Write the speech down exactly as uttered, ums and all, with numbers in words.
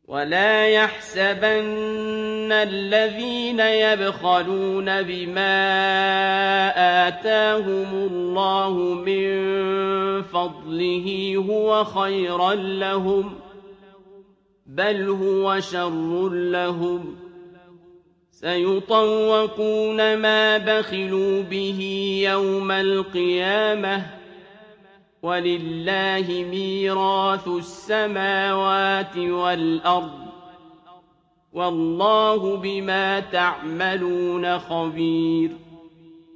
ولا يحسبن الذين يبخلون بما آتاهم الله من فضله هو خيرا لهم، بل هو شر لهم، سيطوقون ما بخلوا به يوم القيامة، ولله ميراث السماوات والأرض، والله بما تعملون خبير.